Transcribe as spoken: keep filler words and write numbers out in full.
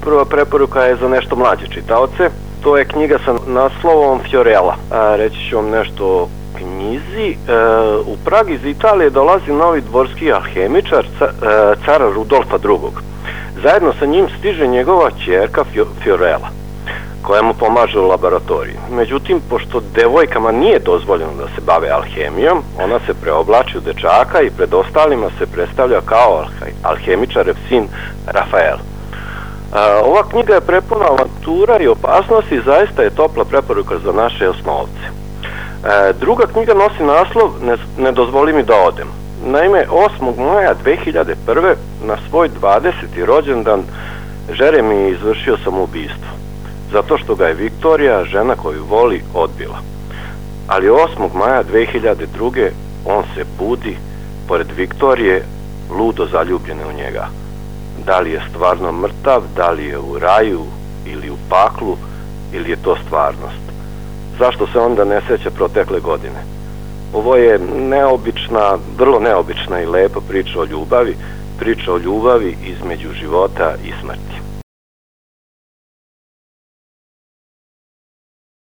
Prva preporuka je za nešto mlađe čitaoce. To je knjiga sa naslovom Fiorella. A, reći ću vam nešto o knjizi. E, u Prag iz Italije dolazi novi dvorski alhemičar, ca, e, cara Rudolfa drugog. Zajedno sa njim stiže njegova ćerka Fiorella, koja mu pomaže u laboratoriji. Međutim, pošto devojkama nije dozvoljeno da se bave alhemijom, ona se preoblači u dečaka i pred ostalima se predstavlja kao alhemičarev sin Rafael. Ova knjiga je prepuna avantura i opasnosti i zaista je topla preporuka za naše osnovce. Druga knjiga nosi naslov Ne, ne dozvoli mi da odem. Naime, osmog maja dve hiljade prve na svoj dvadeseti rođendan Jeremy je izvršio samoubistvo, zato što ga je Viktorija, žena koju voli, odbila. Ali osmog maja dve hiljade druge on se budi pored Viktorije, ludo zaljubljene u njega. Da li je stvarno mrtav, da li je u raju ili u paklu, ili je to stvarnost? Zašto se onda ne seća protekle godine? Ovo je neobična, vrlo neobična i lepa priča o ljubavi, priča o ljubavi između života i smrti.